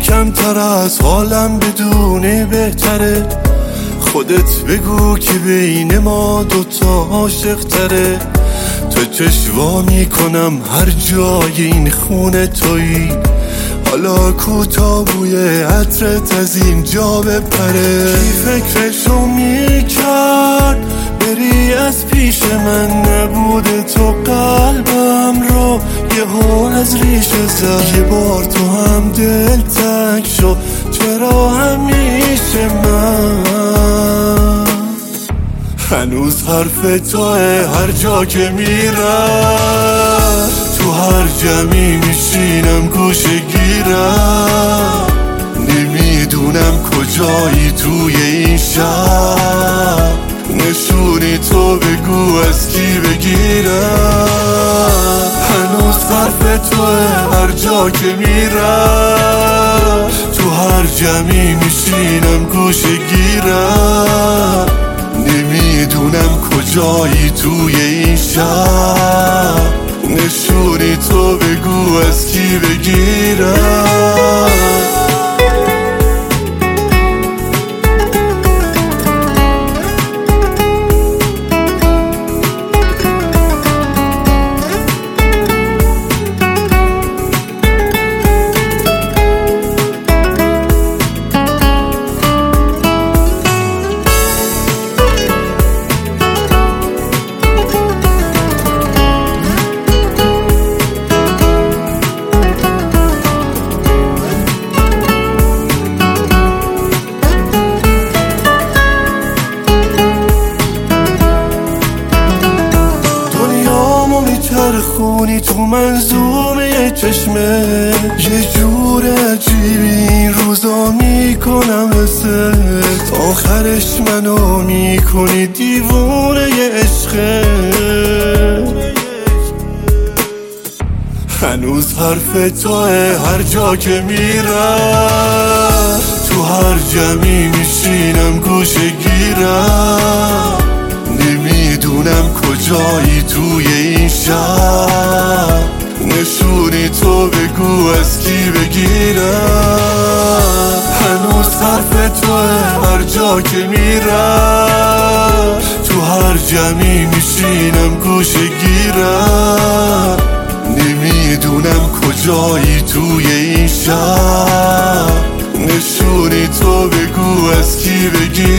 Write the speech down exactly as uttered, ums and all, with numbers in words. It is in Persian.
کمتر از حالم بدونی بهتره. خودت بگو که بین ما دوتا عاشق تره. تو چشوا میکنم هر جای این خونه تویی. حالا کوتا بوی عطرت از اینجا بپره. کی فکرشو میکرد بری از پیش من؟ نبوده تو قلبم رو یهو از ریشه زد. یه بار تو هم دل تنگ شد، چرا همیشه من؟ هنوز حرف توه هر جا که میرم. تو هر جمعی میشینم گوشه گیرم. نمیدونم کجایی توی این شهر. نشونی تو بگو از کی بگیرم. هنوز حرف توه هر جا که میرم. تو هر جمعی میشینم گوشه گیرم. نمیدونم کجایی توی این شهر. نشونی تو بگو از کی بگیرم. خونی تو منظومه چشمه. یه جور عجیبی این روزا میکنم حست. آخرش منو میکنی دیوونه ی عشقه. هنوز حرف توه هر جا که میرم. تو هر جمعی میشینم گوشه گیرم. نمیدونم کجایی توی این شهر. نشونی تو بگو از کی بگیرم. هنوز حرف توه هر جا که میرم. تو هر جمعی میشینم گوشه گیرم. نمیدونم کجایی توی این شهر. نشونی تو بگو از کی بگیرم.